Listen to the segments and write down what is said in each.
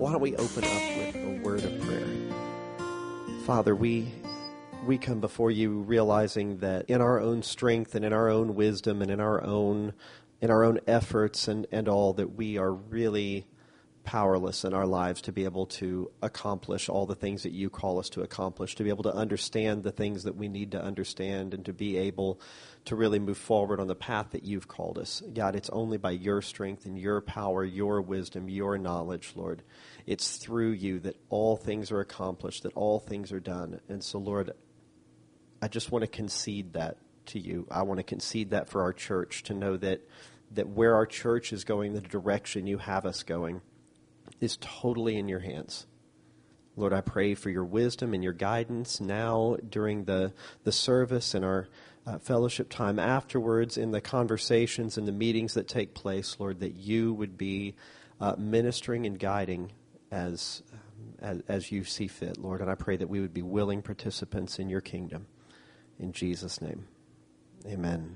why don't we open up with a word of prayer? Father, we come before you realizing that in our own strength and in our own wisdom and in our own efforts and all, that we are really powerless in our lives to be able to accomplish all the things that you call us to accomplish, to be able to understand the things that we need to understand, and to be able to really move forward on the path that you've called us. God, it's only by your strength and your power, your wisdom, your knowledge, Lord. It's through you that all things are accomplished, that all things are done. And so, Lord, I just want to concede that to you. I want to concede that for our church, to know that where our church is going, the direction you have us going, is totally in your hands. Lord, I pray for your wisdom and your guidance now during the service and our fellowship time afterwards, in the conversations and the meetings that take place, Lord, that you would be ministering and guiding as you see fit, Lord. And I pray that we would be willing participants in your kingdom. In Jesus' name, amen.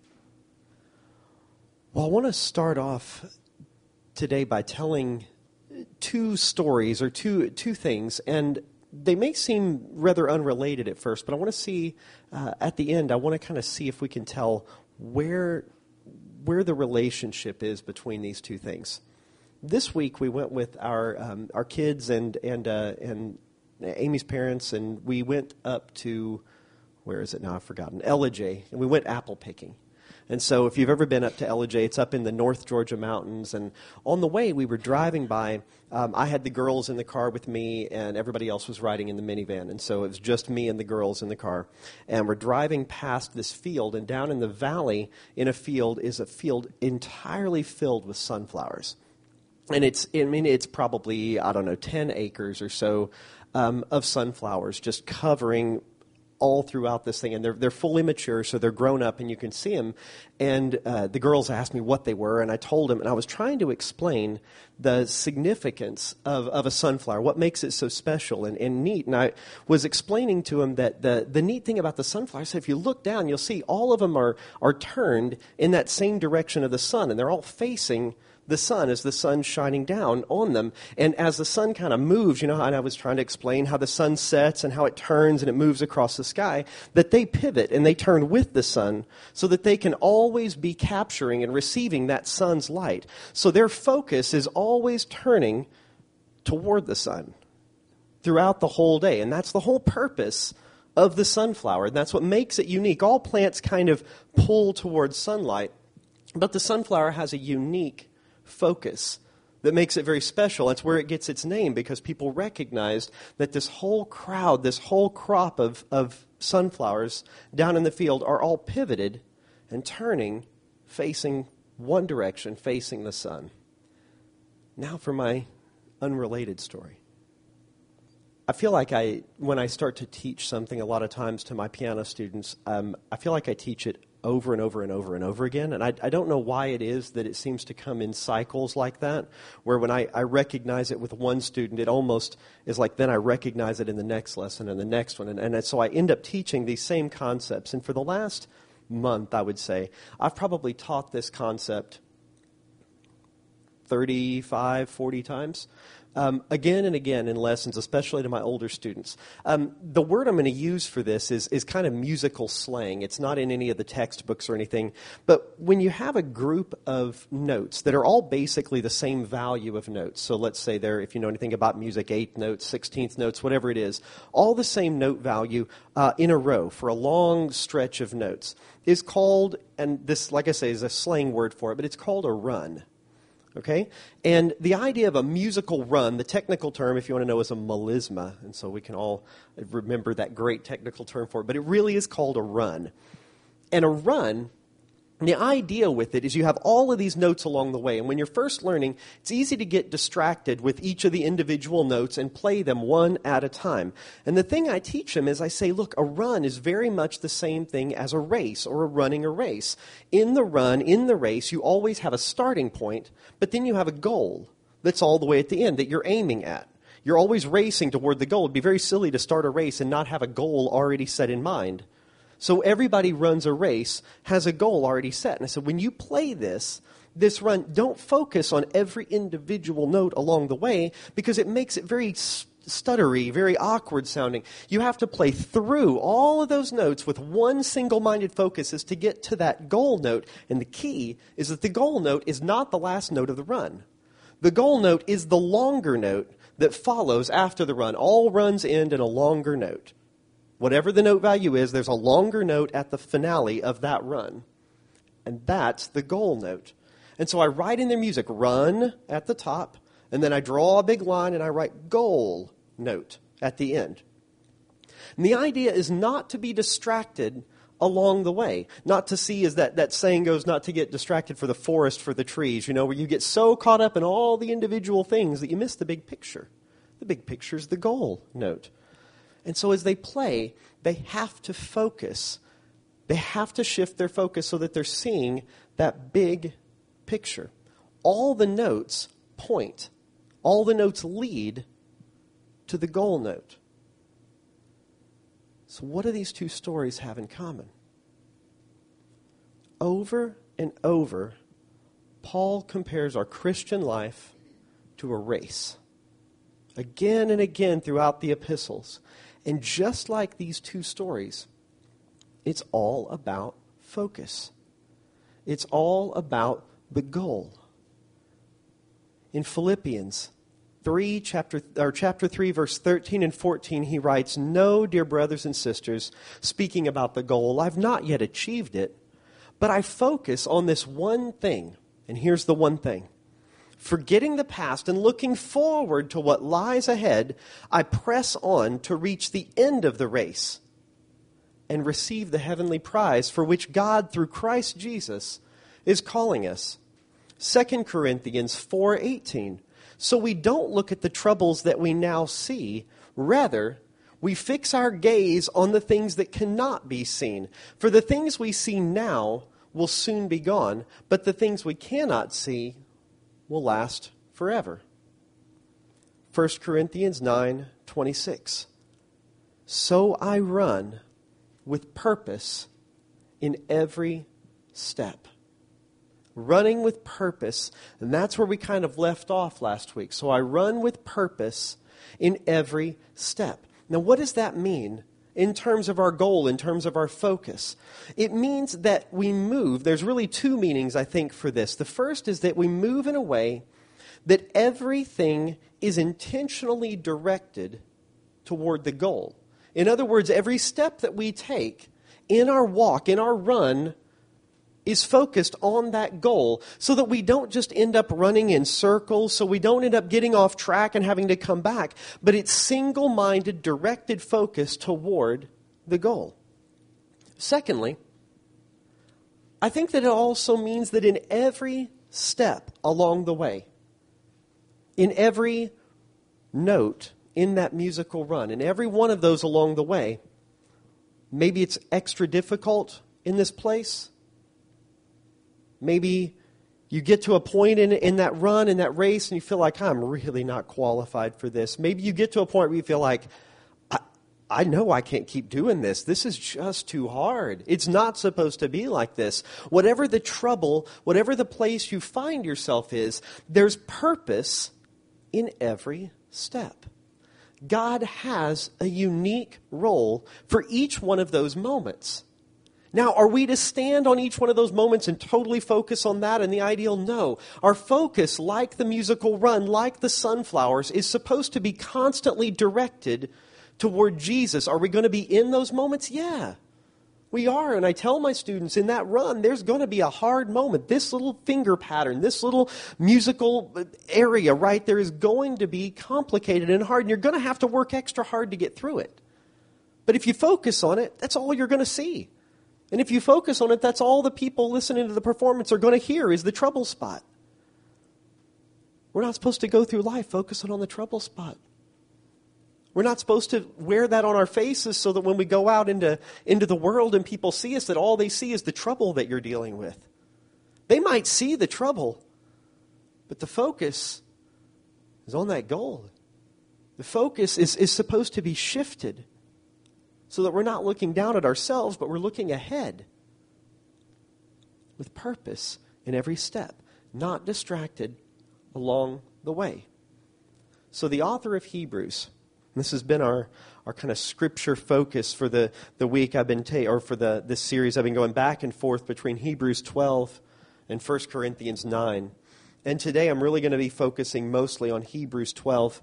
Well, I want to start off today by telling two stories, or two things, and they may seem rather unrelated at first, but I want to see at the end, I want to kind of see if we can tell where the relationship is between these two things. This week we went with our kids and Amy's parents, and we went up to, where is it now? I've forgotten. Ellijay, and we went apple picking. And so if you've ever been up to Ellijay, it's up in the North Georgia mountains. And on the way, we were driving by. I had the girls in the car with me, and everybody else was riding in the minivan. And so it was just me and the girls in the car. And we're driving past this field, and down in the valley in a field is a field entirely filled with sunflowers. And it's probably, 10 acres or so of sunflowers just covering all throughout this thing, and they're fully mature, so they're grown up, and you can see them. And the girls asked me what they were, and I told them, and I was trying to explain the significance of a sunflower, what makes it so special and neat. And I was explaining to them that the neat thing about the sunflower is, if you look down, you'll see all of them are turned in that same direction of the sun, and they're all facing the sun as the sun's shining down on them. And as the sun kind of moves, and I was trying to explain how the sun sets and how it turns and it moves across the sky, that they pivot and they turn with the sun so that they can always be capturing and receiving that sun's light. So their focus is always turning toward the sun throughout the whole day. And that's the whole purpose of the sunflower. And that's what makes it unique. All plants kind of pull towards sunlight, but the sunflower has a unique focus that makes it very special. That's where it gets its name, because people recognized that this whole crowd, this whole crop of sunflowers down in the field are all pivoted and turning, facing one direction, facing the sun. Now for my unrelated story. I feel like when I start to teach something a lot of times to my piano students, I feel like I teach it over and over and over and over again. And I don't know why it is that it seems to come in cycles like that, where when I recognize it with one student, it almost is like then I recognize it in the next lesson and the next one. And so I end up teaching these same concepts. And for the last month, I would say, I've probably taught this concept 35, 40 times. Again and again in lessons, especially to my older students. The word I'm going to use for this is kind of musical slang. It's not in any of the textbooks or anything. But when you have a group of notes that are all basically the same value of notes, so let's say they're, if you know anything about music, 8th notes, 16th notes, whatever it is, all the same note value in a row for a long stretch of notes is called, and this, like I say, is a slang word for it, but it's called a run. Okay? And the idea of a musical run, the technical term, if you want to know, is a melisma. And so we can all remember that great technical term for it. But it really is called a run. And a run, the idea with it is you have all of these notes along the way. And when you're first learning, it's easy to get distracted with each of the individual notes and play them one at a time. And the thing I teach them is I say, look, a run is very much the same thing as a race or running a race. In the run, in the race, you always have a starting point, but then you have a goal that's all the way at the end that you're aiming at. You're always racing toward the goal. It'd be very silly to start a race and not have a goal already set in mind. So everybody runs a race, has a goal already set. And I said, when you play this, this run, don't focus on every individual note along the way because it makes it very stuttery, very awkward sounding. You have to play through all of those notes with one single-minded focus is to get to that goal note. And the key is that the goal note is not the last note of the run. The goal note is the longer note that follows after the run. All runs end in a longer note. Whatever the note value is, there's a longer note at the finale of that run. And that's the goal note. And so I write in their music, run at the top, and then I draw a big line and I write goal note at the end. And the idea is not to be distracted along the way. Not to see, as that saying goes, not to get distracted for the forest, for the trees, where you get so caught up in all the individual things that you miss the big picture. The big picture is the goal note. And so as they play, they have to focus. They have to shift their focus so that they're seeing that big picture. All the notes point. All the notes lead to the goal note. So what do these two stories have in common? Over and over, Paul compares our Christian life to a race. Again and again throughout the epistles. And just like these two stories, it's all about focus. It's all about the goal. In Philippians chapter 3, verse 13 and 14, he writes, "No, dear brothers and sisters, speaking about the goal, I've not yet achieved it, but I focus on this one thing." And here's the one thing. "Forgetting the past and looking forward to what lies ahead, I press on to reach the end of the race and receive the heavenly prize for which God, through Christ Jesus, is calling us." 2 Corinthians 4:18. "So we don't look at the troubles that we now see. Rather, we fix our gaze on the things that cannot be seen. For the things we see now will soon be gone, but the things we cannot see will last forever." 1 Corinthians 9:26. "So I run with purpose in every step." Running with purpose, and that's where we kind of left off last week. So I run with purpose in every step. Now, what does that mean in terms of our goal, in terms of our focus? It means that we move. There's really two meanings, I think, for this. The first is that we move in a way that everything is intentionally directed toward the goal. In other words, every step that we take in our walk, in our run, is focused on that goal so that we don't just end up running in circles, so we don't end up getting off track and having to come back, but it's single-minded, directed focus toward the goal. Secondly, I think that it also means that in every step along the way, in every note in that musical run, in every one of those along the way, maybe it's extra difficult in this place. Maybe you get to a point in that run, in that race, and you feel like, I'm really not qualified for this. Maybe you get to a point where you feel like, I know I can't keep doing this. This is just too hard. It's not supposed to be like this. Whatever the trouble, whatever the place you find yourself is, there's purpose in every step. God has a unique role for each one of those moments. Now, are we to stand on each one of those moments and totally focus on that in the ideal? No. Our focus, like the musical run, like the sunflowers, is supposed to be constantly directed toward Jesus. Are we going to be in those moments? Yeah, we are. And I tell my students, in that run, there's going to be a hard moment. This little finger pattern, this little musical area right there is going to be complicated and hard, and you're going to have to work extra hard to get through it. But if you focus on it, that's all you're going to see. And if you focus on it, that's all the people listening to the performance are going to hear is the trouble spot. We're not supposed to go through life focusing on the trouble spot. We're not supposed to wear that on our faces so that when we go out into the world and people see us, that all they see is the trouble that you're dealing with. They might see the trouble, but the focus is on that goal. The focus is supposed to be shifted so that we're not looking down at ourselves, but we're looking ahead with purpose in every step. not distracted along the way. So the author of Hebrews, this has been our kind of scripture focus for the week I've been for this series. I've been going back and forth between Hebrews 12 and 1 Corinthians 9. And today I'm really going to be focusing mostly on Hebrews 12.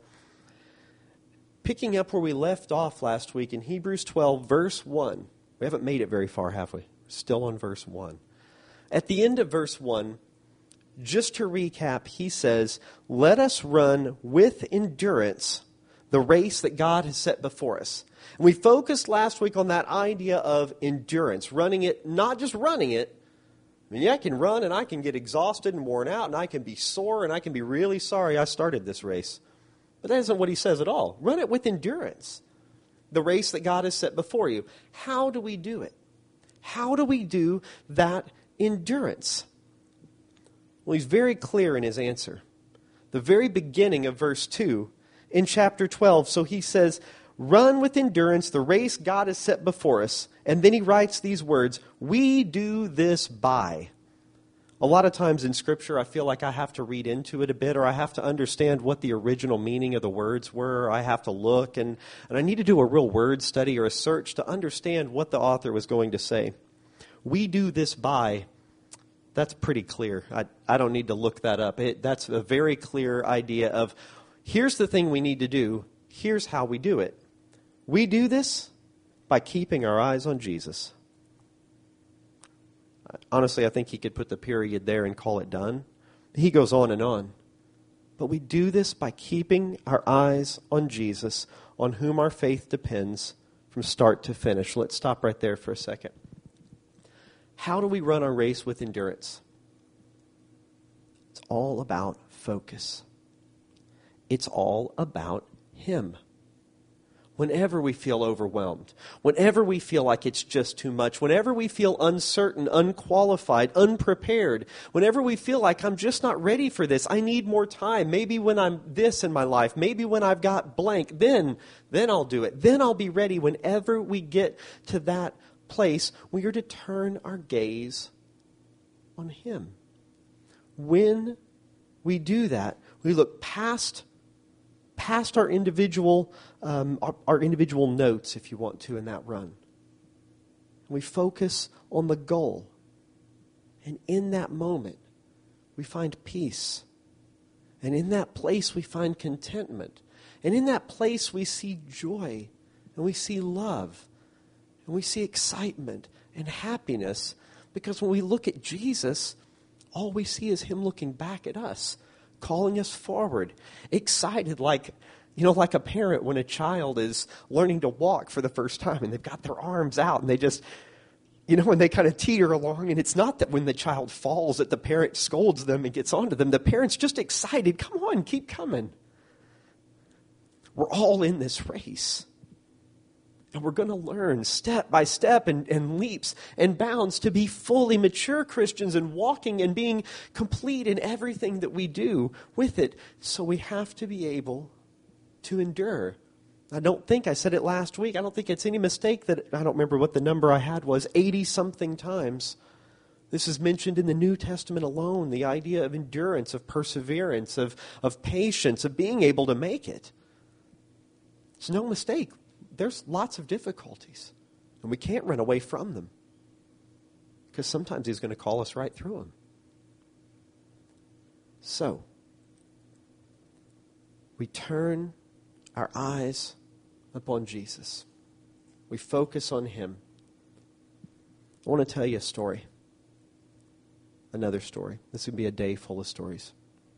Picking up where we left off last week in Hebrews 12, verse 1. We haven't made it very far, have we? We're still on verse 1. At the end of verse 1, just to recap, he says, "Let us run with endurance the race that God has set before us." And we focused last week on that idea of endurance, running it, not just running it. I mean, yeah, I can run and I can get exhausted and worn out and I can be sore and I can be really sorry I started this race. But that isn't what he says at all. Run it with endurance, the race that God has set before you. How do we do it? How do we do that endurance? Well, he's very clear in his answer. The very beginning of verse 2 in chapter 12. So he says, "Run with endurance the race God has set before us." And then he writes these words, "We do this by." A lot of times in Scripture, I feel like I have to read into it a bit, or I have to understand what the original meaning of the words were. Or I have to look, and I need to do a real word study or a search to understand what the author was going to say. We do this by, that's pretty clear. I don't need to look that up. That's a very clear idea of, here's the thing we need to do, here's how we do it. We do this by keeping our eyes on Jesus. Honestly, I think he could put the period there and call it done. He goes on and on. But we do this by keeping our eyes on Jesus, on whom our faith depends from start to finish. Let's stop right there for a second. How do we run our race with endurance? It's all about focus. It's all about Him. Whenever we feel overwhelmed, whenever we feel like it's just too much, whenever we feel uncertain, unqualified, unprepared, whenever we feel like I'm just not ready for this, I need more time, maybe when I'm this in my life, maybe when I've got blank, then I'll do it. Then I'll be ready. Whenever we get to that place, we are to turn our gaze on Him. When we do that, we look past our individual notes, if you want to, in that run. We focus on the goal. And in that moment, we find peace. And in that place, we find contentment. And in that place, we see joy. And we see love. And we see excitement and happiness. Because when we look at Jesus, all we see is Him looking back at us, calling us forward, excited like a parent when a child is learning to walk for the first time and they've got their arms out and they just, when they kind of teeter along, and it's not that when the child falls that the parent scolds them and gets onto them. The parent's just excited. Come on, keep coming. We're all in this race. And we're going to learn step by step and leaps and bounds to be fully mature Christians and walking and being complete in everything that we do with it. So we have to be able to endure. I said it last week, I don't think it's any mistake that, I don't remember what the number I had was, 80-something times. This is mentioned in the New Testament alone, the idea of endurance, of perseverance, of patience, of being able to make it. It's no mistake. There's lots of difficulties, and we can't run away from them because sometimes He's going to call us right through them. So, we turn our eyes upon Jesus. We focus on Him. I want to tell you a story. Another story. This would be a day full of stories.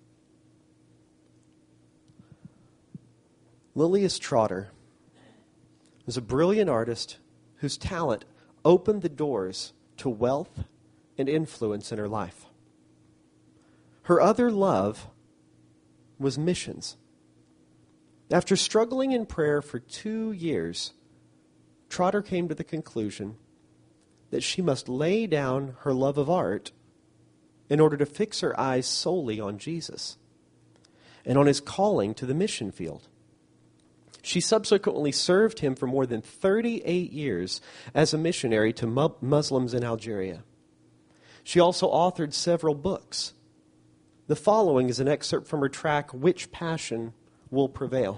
Lilias Trotter was a brilliant artist whose talent opened the doors to wealth and influence in her life. Her other love was missions. After struggling in prayer for 2 years, Trotter came to the conclusion that she must lay down her love of art in order to fix her eyes solely on Jesus and on His calling to the mission field. She subsequently served Him for more than 38 years as a missionary to Muslims in Algeria. She also authored several books. The following is an excerpt from her track, Which Passion Will Prevail?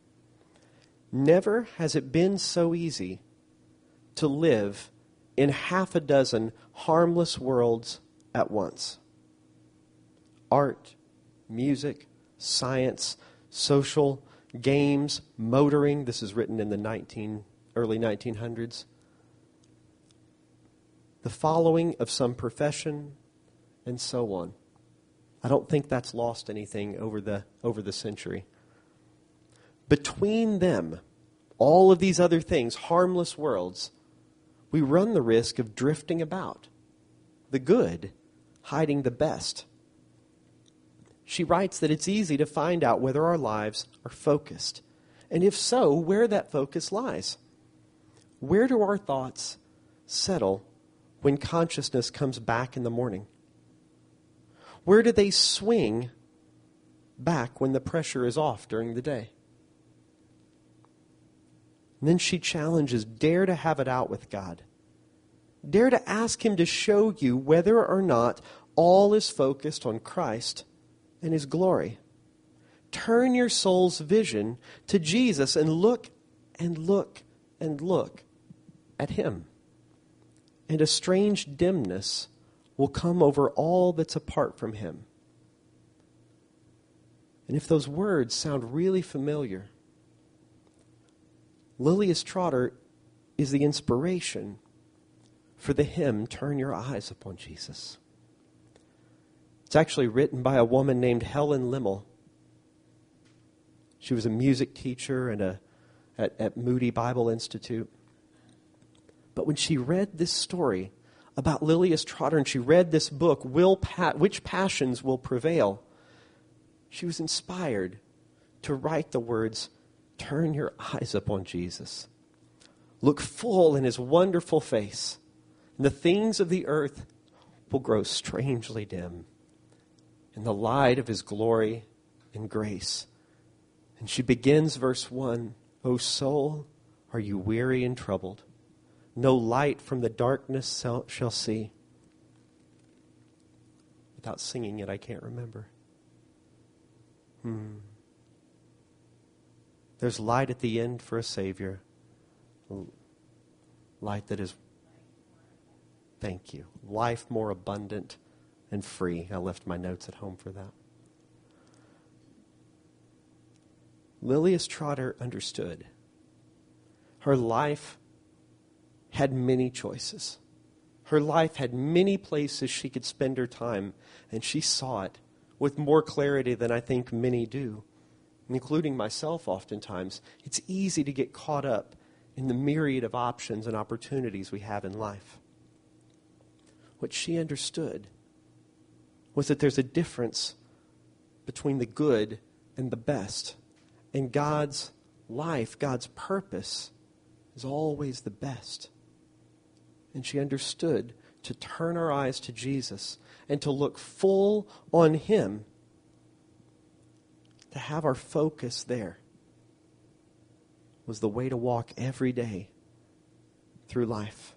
Never has it been so easy to live in half a dozen harmless worlds at once. Art, music, science, social, games, motoring. This is written in the early 1900s. The following of some profession, and so on. I don't think that's lost anything over the century. Between them, all of these other things, harmless worlds, we run the risk of drifting about. The good, hiding the best. She writes that it's easy to find out whether our lives are focused, and if so, where that focus lies. Where do our thoughts settle when consciousness comes back in the morning? Where do they swing back when the pressure is off during the day? And then she challenges, dare to have it out with God. Dare to ask Him to show you whether or not all is focused on Christ and His glory. Turn your soul's vision to Jesus and look and look and look at Him. And a strange dimness will come over all that's apart from Him. And if those words sound really familiar, Lilias Trotter is the inspiration for the hymn, Turn Your Eyes Upon Jesus. It's actually written by a woman named Helen Limmel. She was a music teacher and at Moody Bible Institute. But when she read this story about Lilias Trotter and she read this book, Which Passions Will Prevail, she was inspired to write the words, Turn your eyes upon Jesus. Look full in His wonderful face, and the things of the earth will grow strangely dim in the light of His glory and grace. And she begins verse 1, O soul, are you weary and troubled? No light from the darkness shall see. Without singing it, I can't remember. There's light at the end for a Savior. Light that is, thank you, life more abundant and free. I left my notes at home for that. Lilias Trotter understood. Her life had many choices. Her life had many places she could spend her time, and she saw it with more clarity than I think many do, including myself oftentimes. It's easy to get caught up in the myriad of options and opportunities we have in life. What she understood was that there's a difference between the good and the best. And God's life, God's purpose, is always the best. And she understood to turn our eyes to Jesus and to look full on Him, to have our focus there, was the way to walk every day through life.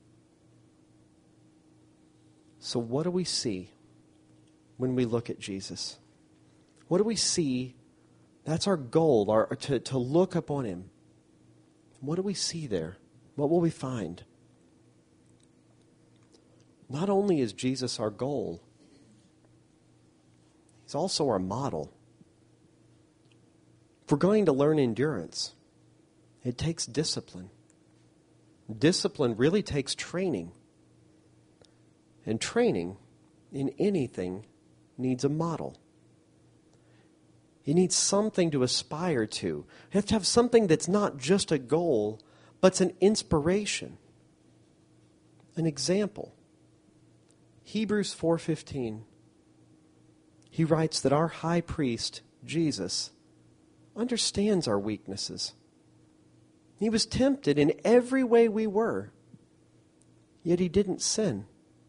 So what do we see when we look at Jesus? What do we see? That's our goal, to look upon Him. What do we see there? What will we find? Not only is Jesus our goal, He's also our model. If we're going to learn endurance, it takes discipline. Discipline really takes training. And training in anything needs a model. You need something to aspire to. You have to have something that's not just a goal, but it's an inspiration, an example. Hebrews 4:15. He writes that our high priest, Jesus, understands our weaknesses. He was tempted in every way we were, yet He didn't sin.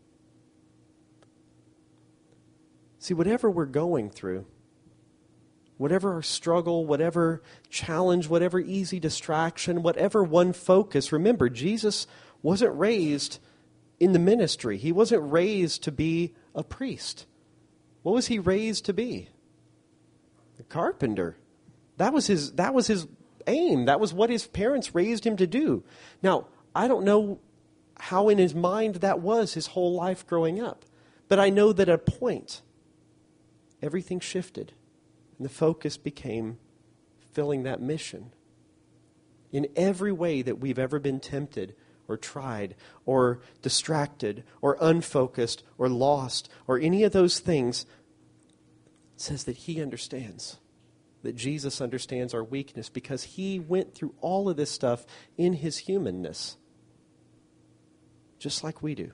See, whatever we're going through, whatever our struggle, whatever challenge, whatever easy distraction, whatever one focus, remember, Jesus wasn't raised in the ministry. He wasn't raised to be a priest. What was he raised to be? A carpenter. That was his aim. That was what his parents raised him to do. Now, I don't know how in his mind that was his whole life growing up. But I know that at a point, everything shifted. And the focus became fulfilling that mission. In every way that we've ever been tempted or tried or distracted or unfocused or lost or any of those things, it says that he understands. That Jesus understands our weakness because he went through all of this stuff in his humanness. Just like we do.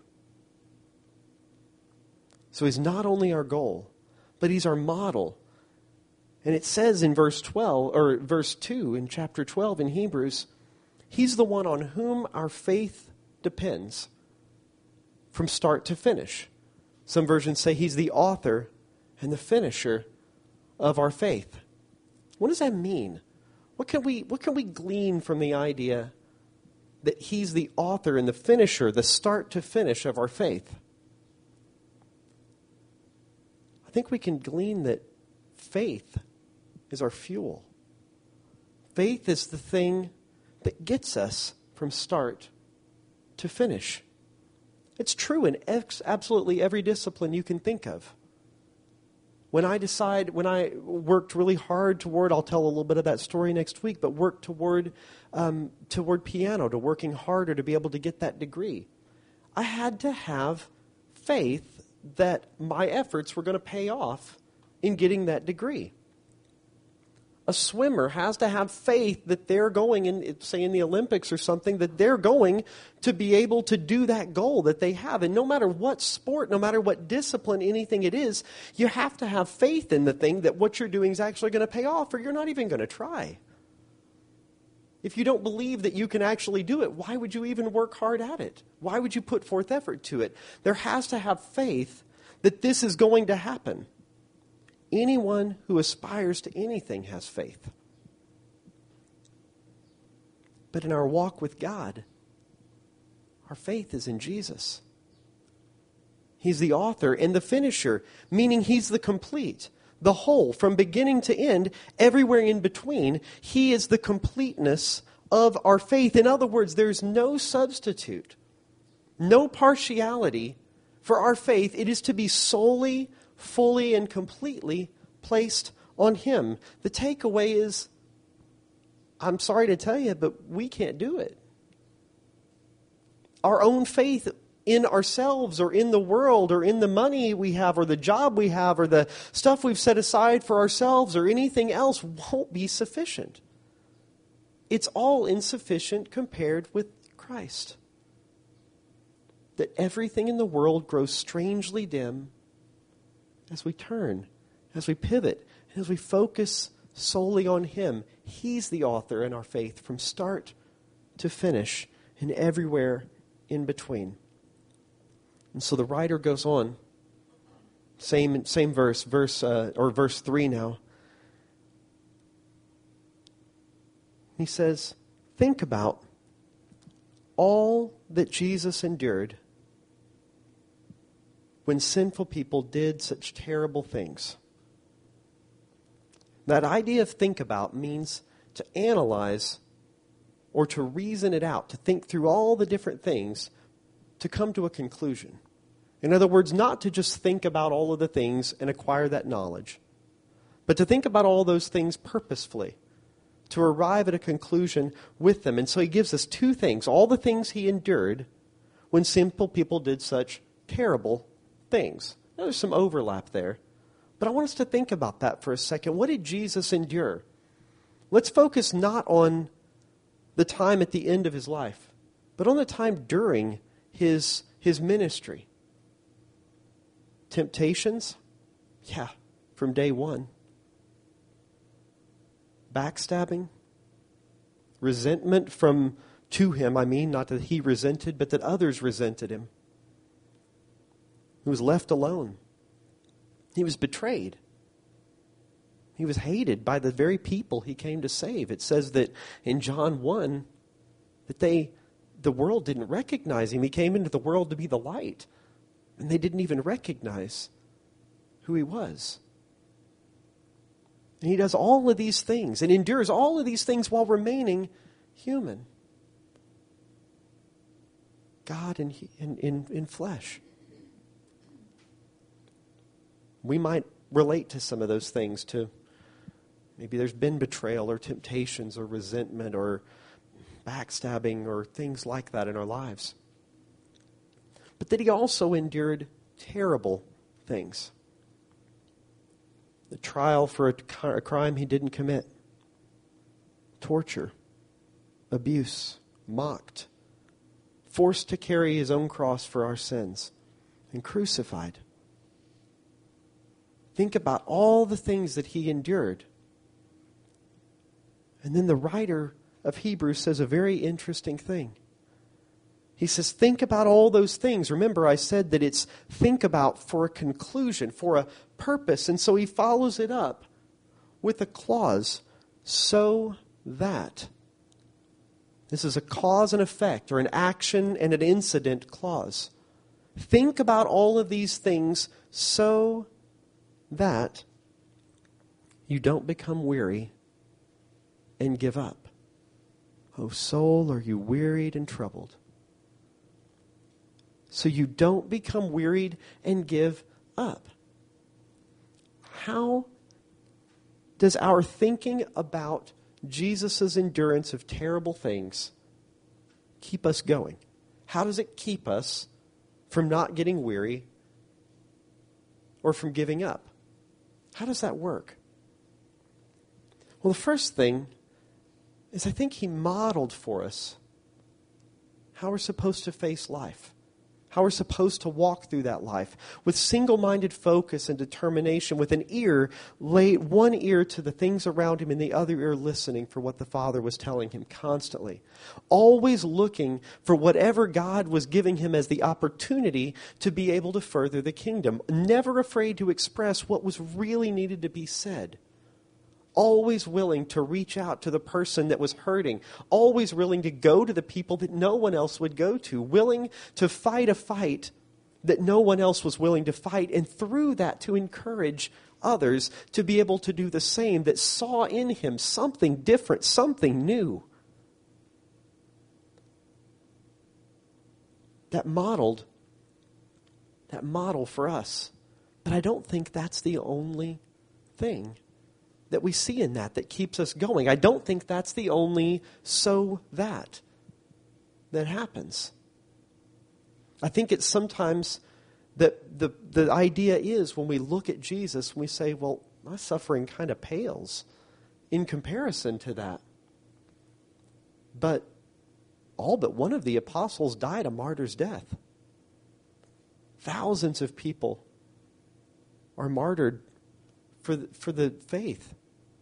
So he's not only our goal, but he's our model. And it says in verse 12, or verse 2 in chapter 12 in Hebrews, he's the one on whom our faith depends from start to finish. Some versions say he's the author and the finisher of our faith. What does that mean? What can we glean from the idea that he's the author and the finisher, the start to finish of our faith? I think we can glean that faith is our fuel. Faith is the thing that gets us from start to finish. It's true in absolutely every discipline you can think of. When I worked really hard toward, I'll tell a little bit of that story next week, but worked toward piano, to working harder to be able to get that degree, I had to have faith that my efforts were going to pay off in getting that degree. A swimmer has to have faith that they're going, say in the Olympics or something, that they're going to be able to do that goal that they have. And no matter what sport, no matter what discipline, anything it is, you have to have faith in the thing that what you're doing is actually going to pay off, or you're not even going to try. If you don't believe that you can actually do it, why would you even work hard at it? Why would you put forth effort to it? There has to have faith that this is going to happen. Anyone who aspires to anything has faith. But in our walk with God, our faith is in Jesus. He's the author and the finisher, meaning he's the complete, the whole, from beginning to end, everywhere in between. He is the completeness of our faith. In other words, there's no substitute, no partiality for our faith. It is to be solely, fully, and completely placed on him. The takeaway is, I'm sorry to tell you, but we can't do it. Our own faith in ourselves or in the world or in the money we have or the job we have or the stuff we've set aside for ourselves or anything else won't be sufficient. It's all insufficient compared with Christ. That everything in the world grows strangely dim as we turn, as we pivot, as we focus solely on him. He's the author in our faith from start to finish and everywhere in between. And so the writer goes on, same verse 3 now. He says, think about all that Jesus endured when sinful people did such terrible things. That idea of think about means to analyze or to reason it out, to think through all the different things to come to a conclusion. In other words, not to just think about all of the things and acquire that knowledge, but to think about all those things purposefully, to arrive at a conclusion with them. And so he gives us two things, all the things he endured when simple people did such terrible things. Now, there's some overlap there, but I want us to think about that for a second. What did Jesus endure? Let's focus not on the time at the end of his life, but on the time during his ministry. Temptations? Yeah, from day one. Backstabbing? Resentment to him, not that he resented, but that others resented him. He was left alone. He was betrayed. He was hated by the very people he came to save. It says that in John 1 that the world didn't recognize him. He came into the world to be the light, and they didn't even recognize who he was. And he does all of these things and endures all of these things while remaining human. God in flesh. We might relate to some of those things too. Maybe there's been betrayal or temptations or resentment or backstabbing or things like that in our lives. But that he also endured terrible things. The trial for a crime he didn't commit. Torture. Abuse. Mocked. Forced to carry his own cross for our sins. And crucified. Think about all the things that he endured. And then the writer of Hebrews says a very interesting thing. He says, think about all those things. Remember, I said that it's think about for a conclusion, for a purpose. And so he follows it up with a clause, so that. This is a cause and effect, or an action and an incident clause. Think about all of these things so that you don't become weary and give up. O soul, are you wearied and troubled? So you don't become wearied and give up. How does our thinking about Jesus' endurance of terrible things keep us going? How does it keep us from not getting weary or from giving up? How does that work? Well, the first thing is I think he modeled for us how we're supposed to face life. How we're supposed to walk through that life with single-minded focus and determination, with one ear to the things around him and the other ear listening for what the Father was telling him constantly. Always looking for whatever God was giving him as the opportunity to be able to further the kingdom. Never afraid to express what was really needed to be said. Always willing to reach out to the person that was hurting. Always willing to go to the people that no one else would go to. Willing to fight a fight that no one else was willing to fight. And through that to encourage others to be able to do the same, that saw in him something different, something new. That model for us. But I don't think that's the only thing that we see in that keeps us going. I don't think that's the only so that happens. I think it's sometimes that the idea is when we look at Jesus, we say, well, my suffering kind of pales in comparison to that. But all but one of the apostles died a martyr's death. Thousands of people are martyred for the faith.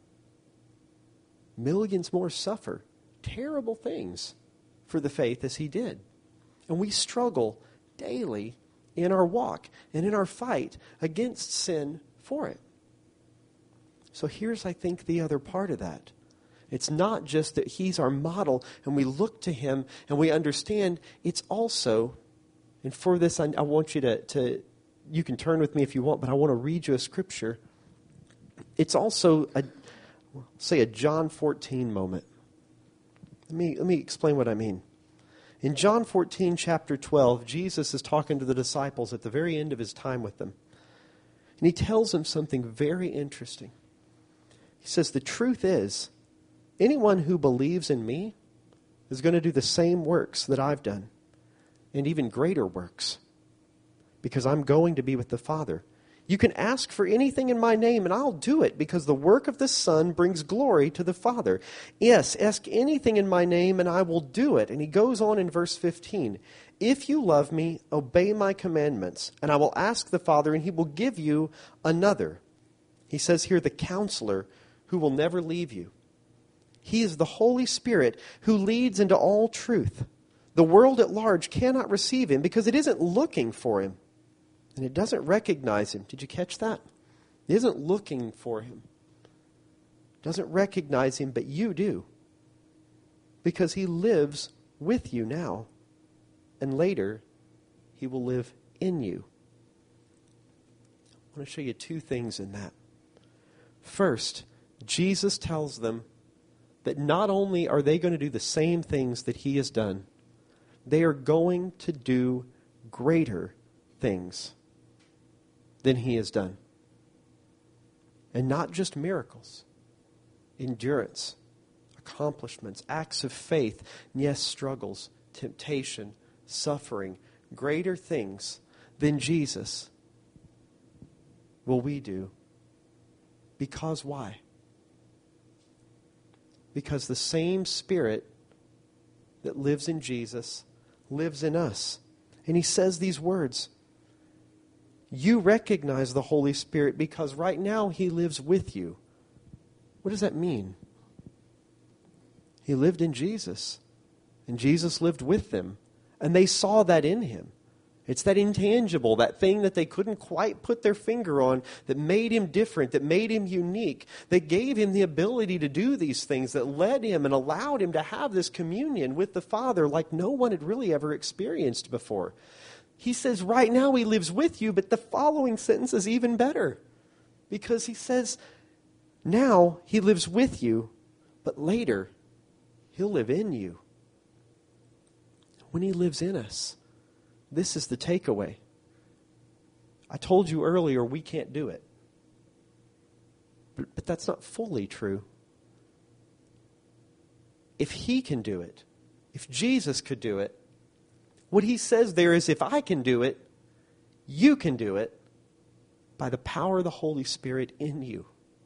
Millions more suffer terrible things for the faith as he did. And we struggle daily in our walk and in our fight against sin for it. So here's, I think, the other part of that. It's not just that he's our model and we look to him and we understand. It's also, and for this I want you to you can turn with me if you want, but I want to read you a scripture. It's also a John 14 moment. Let me explain what I mean. In John 14, chapter 12, Jesus is talking to the disciples at the very end of his time with them. And he tells them something very interesting. He says, the truth is, anyone who believes in me is going to do the same works that I've done, and even greater works, because I'm going to be with the Father. You can ask for anything in my name, and I'll do it, because the work of the Son brings glory to the Father. Yes, ask anything in my name, and I will do it. And he goes on in verse 15. If you love me, obey my commandments, and I will ask the Father, and he will give you another. He says here, the Counselor, who will never leave you. He is the Holy Spirit who leads into all truth. The world at large cannot receive him because it isn't looking for him. And it doesn't recognize him. Did you catch that? It isn't looking for him. It doesn't recognize him, but you do. Because he lives with you now. And later, he will live in you. I want to show you two things in that. First, Jesus tells them that not only are they going to do the same things that he has done, they are going to do greater things than he has done. And not just miracles, endurance, accomplishments, acts of faith, and yes, struggles, temptation, suffering, greater things than Jesus will we do. Because why? Because the same Spirit that lives in Jesus lives in us. And he says these words. You recognize the Holy Spirit because right now he lives with you. What does that mean? He lived in Jesus, and Jesus lived with them, and they saw that in him. It's that intangible, that thing that they couldn't quite put their finger on, that made him different, that made him unique, that gave him the ability to do these things, that led him and allowed him to have this communion with the Father like no one had really ever experienced before. He says, right now he lives with you, but the following sentence is even better. Because he says, now he lives with you, but later he'll live in you. When he lives in us, this is the takeaway. I told you earlier we can't do it. But that's not fully true. If he can do it, if Jesus could do it, what he says there is, if I can do it, you can do it by the power of the Holy Spirit in you.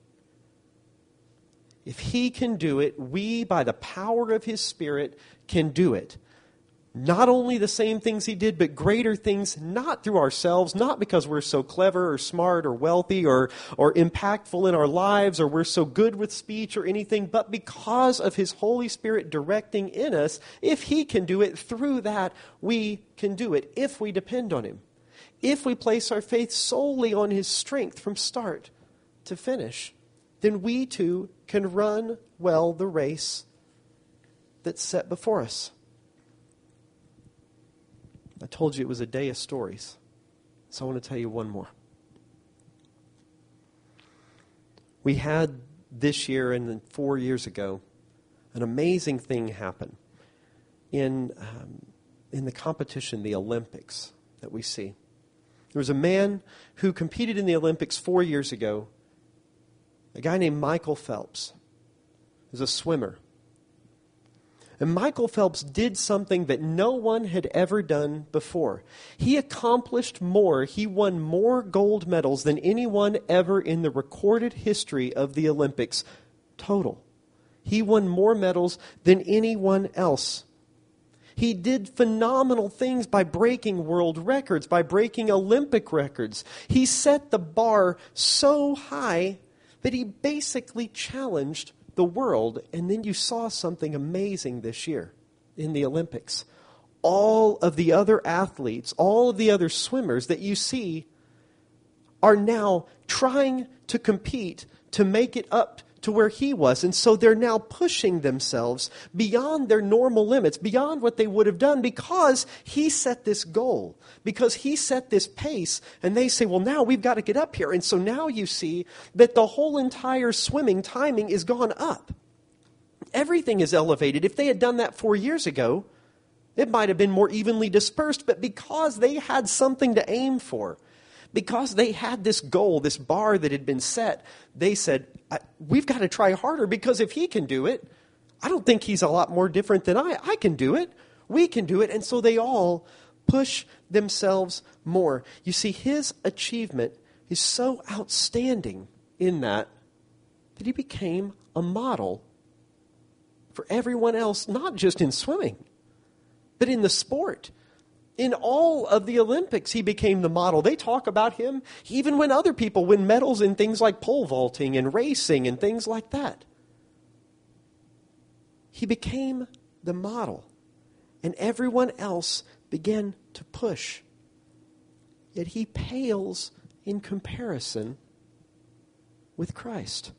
If he can do it, we, by the power of his Spirit, can do it. Not only the same things he did, but greater things, not through ourselves, not because we're so clever or smart or wealthy or impactful in our lives or we're so good with speech or anything, but because of his Holy Spirit directing in us. If he can do it, through that we can do it, if we depend on him. If we place our faith solely on his strength from start to finish, then we too can run well the race that's set before us. I told you it was a day of stories, so I want to tell you one more. We had this year and then 4 years ago an amazing thing happen in the competition, the Olympics that we see. There was a man who competed in the Olympics 4 years ago, a guy named Michael Phelps. He was a swimmer. And Michael Phelps did something that no one had ever done before. He accomplished more, he won more gold medals than anyone ever in the recorded history of the Olympics total. He won more medals than anyone else. He did phenomenal things by breaking world records, by breaking Olympic records. He set the bar so high that he basically challenged the world. And then you saw something amazing this year in the Olympics. All of the other athletes, all of the other swimmers that you see are now trying to compete to make it up to where he was. And so they're now pushing themselves beyond their normal limits, beyond what they would have done, because he set this goal, because he set this pace. And they say, well, now we've got to get up here. And so now you see that the whole entire swimming timing is gone up. Everything is elevated. If they had done that 4 years ago, it might have been more evenly dispersed. But because they had something to aim for, because they had this goal, this bar that had been set, they said, we've got to try harder, because if he can do it, I don't think he's a lot more different than I can do it. We can do it. And so they all push themselves more. You see, his achievement is so outstanding in that he became a model for everyone else, not just in swimming, but in the sport. In all of the Olympics, he became the model. They talk about him even when other people win medals in things like pole vaulting and racing and things like that. He became the model, and everyone else began to push. Yet he pales in comparison with Christ.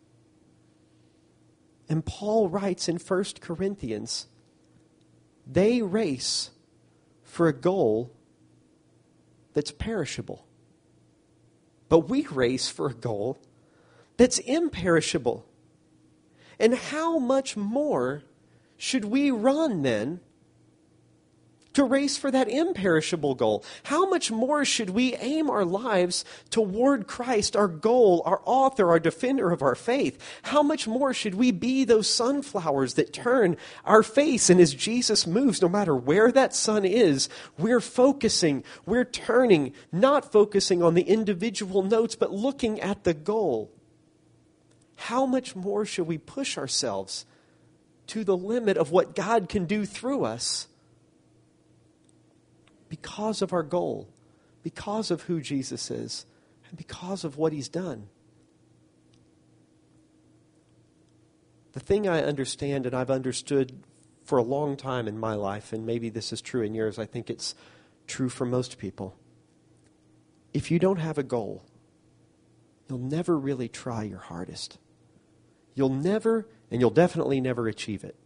And Paul writes in 1 Corinthians, they race for a goal that's perishable. But we race for a goal that's imperishable. And how much more should we run then to race for that imperishable goal? How much more should we aim our lives toward Christ, our goal, our author, our defender of our faith? How much more should we be those sunflowers that turn our face, and as Jesus moves, no matter where that sun is, we're focusing, we're turning, not focusing on the individual notes, but looking at the goal. How much more should we push ourselves to the limit of what God can do through us because of our goal, because of who Jesus is, and because of what He's done? The thing I understand, and I've understood for a long time in my life, and maybe this is true in yours, I think it's true for most people. If you don't have a goal, you'll never really try your hardest. You'll never, and you'll definitely never achieve it.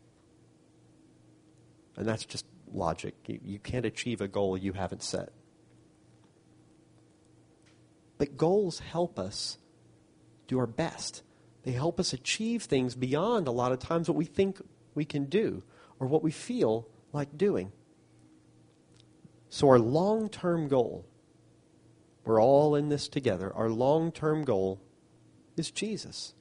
And that's just logic. You can't achieve a goal you haven't set. But goals help us do our best. They help us achieve things beyond a lot of times what we think we can do or what we feel like doing. So our long-term goal, we're all in this together, our long-term goal is Jesus.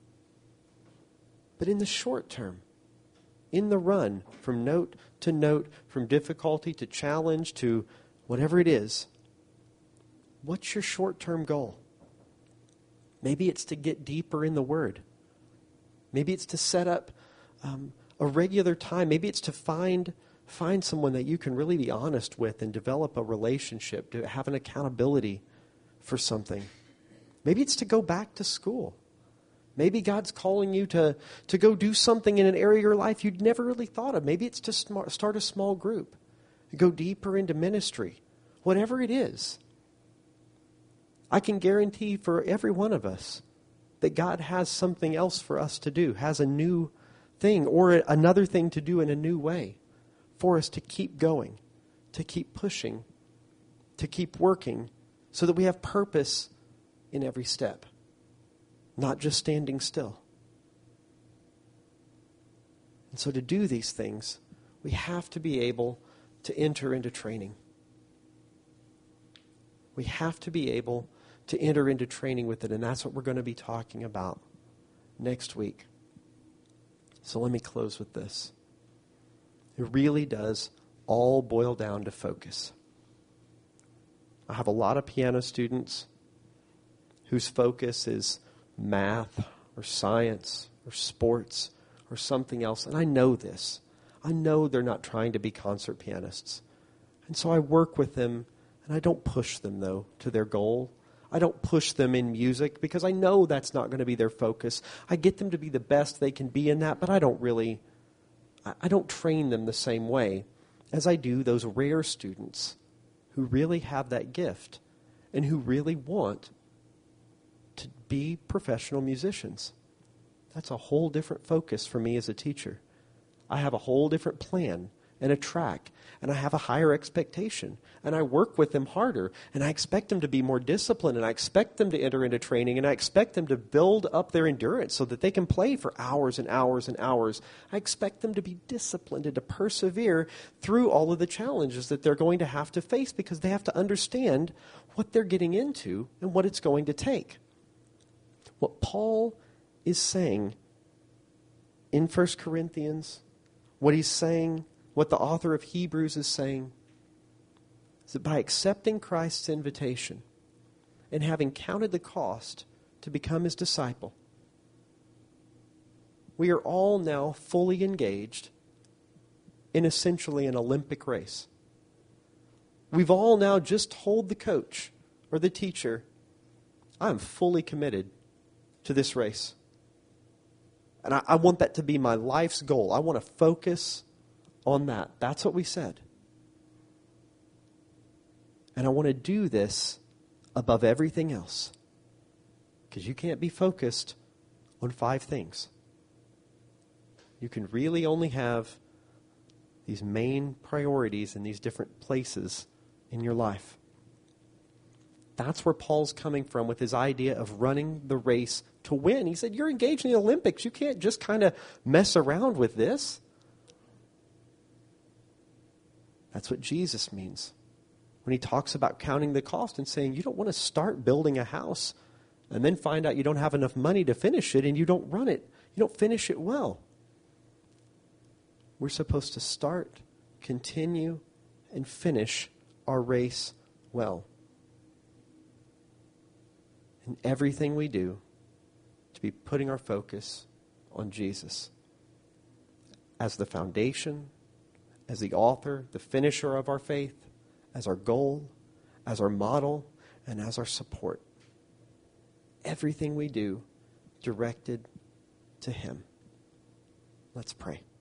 But in the short term, in the run, from note to note, from difficulty to challenge to whatever it is, what's your short-term goal? Maybe it's to get deeper in the Word. Maybe it's to set up a regular time. Maybe it's to find someone that you can really be honest with and develop a relationship, to have an accountability for something. Maybe it's to go back to school. Maybe God's calling you to go do something in an area of your life you'd never really thought of. Maybe it's to start a small group, go deeper into ministry. Whatever it is, I can guarantee for every one of us that God has something else for us to do, has a new thing or another thing to do in a new way for us to keep going, to keep pushing, to keep working so that we have purpose in every step. Not just standing still. And so to do these things, we have to be able to enter into training. We have to be able to enter into training with it, and that's what we're going to be talking about next week. So let me close with this. It really does all boil down to focus. I have a lot of piano students whose focus is math or science or sports or something else. And I know this. I know they're not trying to be concert pianists. And so I work with them, and I don't push them, though, to their goal. I don't push them in music because I know that's not going to be their focus. I get them to be the best they can be in that, but I don't train them the same way as I do those rare students who really have that gift and who really want to be professional musicians. That's a whole different focus for me as a teacher. I have a whole different plan and a track, and I have a higher expectation, and I work with them harder, and I expect them to be more disciplined, and I expect them to enter into training, and I expect them to build up their endurance so that they can play for hours and hours and hours. I expect them to be disciplined and to persevere through all of the challenges that they're going to have to face because they have to understand what they're getting into and what it's going to take. What Paul is saying in 1 Corinthians, what he's saying, what the author of Hebrews is saying, is that by accepting Christ's invitation and having counted the cost to become his disciple, we are all now fully engaged in essentially an Olympic race. We've all now just told the coach or the teacher, I'm fully committed to this race. And I want that to be my life's goal. I want to focus on that. That's what we said. And I want to do this above everything else. Because you can't be focused on 5 things. You can really only have these main priorities in these different places in your life. That's where Paul's coming from with his idea of running the race to win. He said, you're engaged in the Olympics. You can't just kind of mess around with this. That's what Jesus means when he talks about counting the cost and saying, you don't want to start building a house and then find out you don't have enough money to finish it and you don't run it. You don't finish it well. We're supposed to start, continue, and finish our race well. In everything we do, to be putting our focus on Jesus as the foundation, as the author, the finisher of our faith, as our goal, as our model, and as our support. Everything we do directed to him. Let's pray.